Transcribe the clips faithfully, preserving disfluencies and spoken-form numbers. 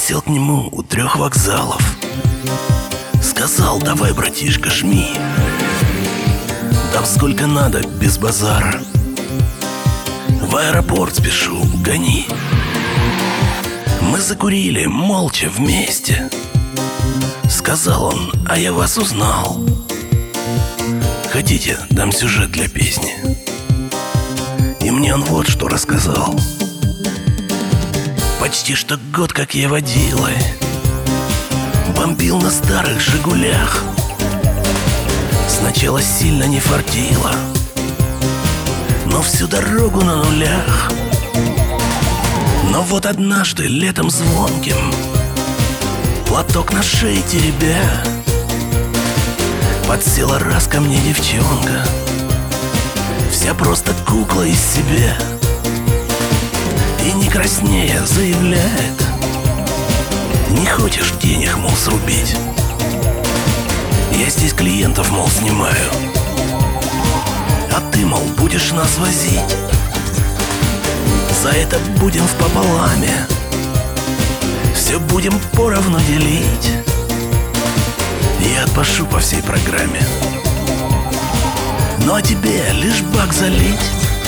Подсел к нему у трех вокзалов. Сказал: давай, братишка, жми. Дам сколько надо, без базара. В аэропорт спешу, гони. Мы закурили молча вместе. Сказал он: а я вас узнал. Хотите, дам сюжет для песни? И мне он вот что рассказал. Почти что год, как я водилой бомбил на старых «Жигулях». Сначала сильно не фартило, но всю дорогу на нулях. Но вот однажды летом звонким, платок на шее теребя, подсела раз ко мне девчонка, вся просто кукла из себя. И не краснея заявляет: не хочешь денег, мол, срубить? Я здесь клиентов, мол, снимаю, а ты, мол, будешь нас возить. За это будем впополаме, все будем поровну делить. Я отпашу по всей программе, ну а тебе лишь бак залить.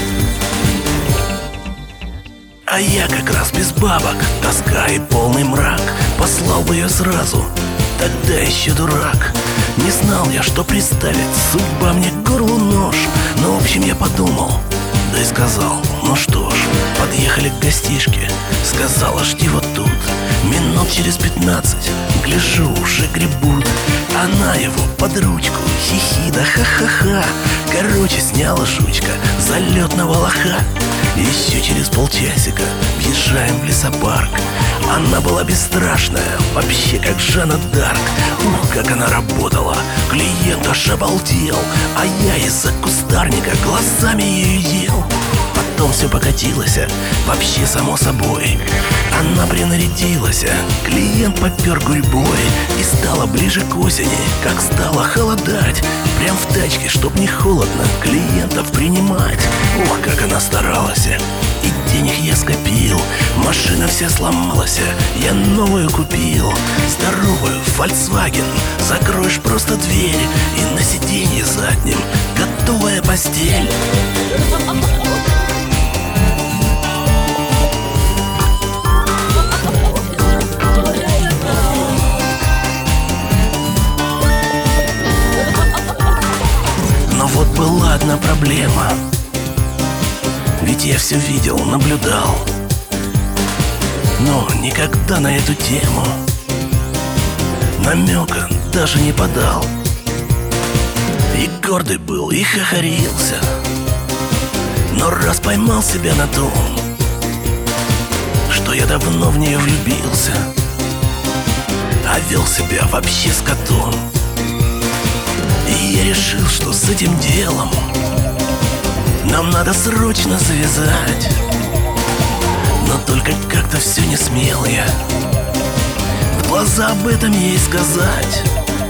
А я как раз без бабок, тоска и полный мрак. Послал бы ее сразу, тогда еще дурак. Не знал я, что приставит судьба мне к горлу нож. Но в общем я подумал, да и сказал: ну что ж. Подъехали к гостишке, сказала: жди вот тут. Минут через пятнадцать, гляжу, уже гребут. Она его под ручку, хихи да ха-ха-ха. Короче, сняла жучка залетного лоха. Еще через полчасика въезжаем в лесопарк. Она была бесстрашная, вообще как Жанна Дарк. Ух, как она работала, клиент аж обалдел. А я из-за кустарника глазами ее ел. Потом все покатилось, вообще само собой. Она принарядилась, клиент попер гурьбой. И стало ближе к осени, как стало холодать. Прям в тачке, чтоб не холодно, клиентов принимать. Ух, как она старалась, и денег я скопил. Машина вся сломалась, я новую купил. Здоровую, Volkswagen, закроешь просто дверь, и на сиденье заднем готовая постель. Но вот была одна проблема, ведь я все видел, наблюдал, но никогда на эту тему намека даже не подал. И гордый был, и хохорился, но раз поймал себя на том, что я давно в нее влюбился, а вел себя вообще с котом. И я решил, что с этим делом нам надо срочно завязать. Но только как-то все не смел я в глаза об этом ей сказать.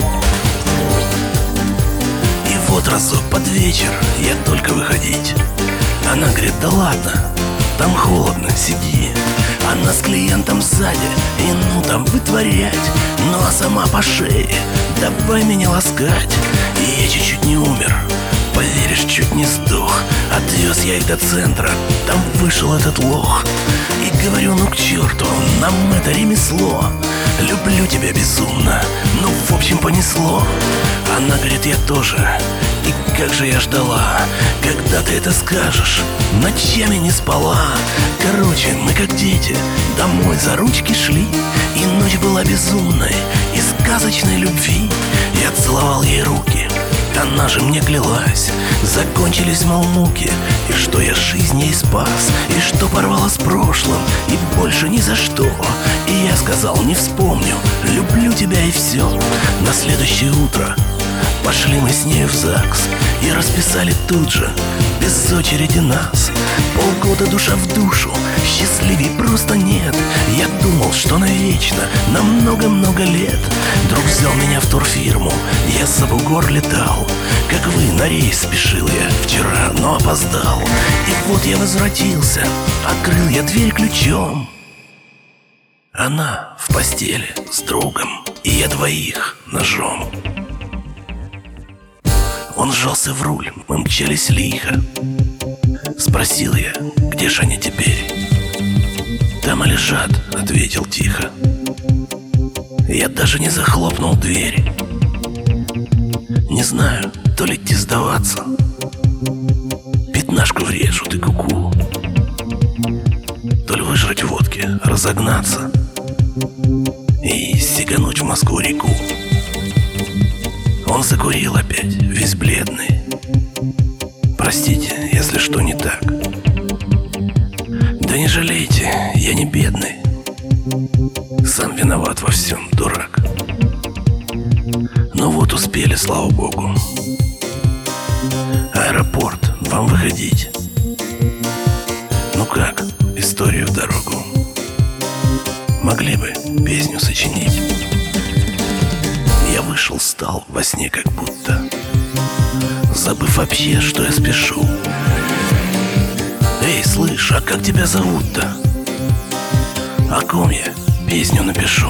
И вот разок под вечер я только выходить. Она говорит: да ладно, там холодно, сиди. Она с клиентом сзади, и ну там вытворять. Ну а сама по шее, давай меня ласкать. И я чуть-чуть не умер, поверишь, чуть не сдох. Отвез я их до центра, там вышел этот лох. И говорю: ну к черту, нам это ремесло. Люблю тебя безумно, ну в общем понесло. Она говорит: я тоже. И как же я ждала, когда ты это скажешь. Ночами не спала. Короче, мы как дети домой за ручки шли. И ночь была безумной и сказочной любви. Я целовал ей руки, она же мне клялась. Закончились, мол, муки, и что я жизнь ей спас, и что порвала с прошлым, и больше ни за что. И я сказал: не вспомню, люблю тебя и все. На следующее утро пошли мы с нею в ЗАГС и расписали тут же, без очереди нас. Полгода душа в душу, счастливей просто нет. Я думал, что навечно, на много-много лет. Друг взял меня в турфирму, я за бугор летал. Как вы, на рейс спешил я вчера, но опоздал. И вот я возвратился, открыл я дверь ключом. Она в постели с другом, и я двоих ножом. Он сжался в руль, мы мчались лихо. Спросил я, где ж они теперь? Там и лежат, ответил тихо. Я даже не захлопнул дверь. Не знаю, то ли идти сдаваться, пятнашку врежут и куку, то ли выжрать водки, разогнаться и сигануть в Москву-реку. Он закурил опять, весь бледный. Простите, если что не так. Да не жалейте, я не бедный. Сам виноват во всем, дурак. Ну вот успели, слава богу. Аэропорт, вам выходить. Ну как, историю в дорогу? Могли бы песню сочинить. Я вышел, стал во сне как будто, забыв вообще, что я спешу. Эй, слышь, а как тебя зовут-то? О ком я песню напишу?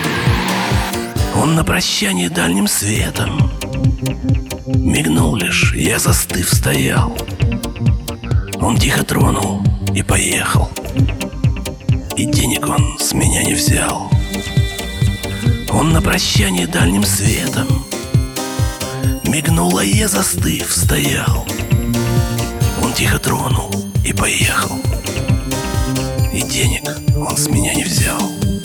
Он на прощание дальним светом мигнул лишь, я застыв стоял. Он тихо тронул и поехал, и денег он с меня не взял. Он на прощание дальним светом мигнул, а я застыв стоял. Он тихо тронул и поехал, и денег он с меня не взял.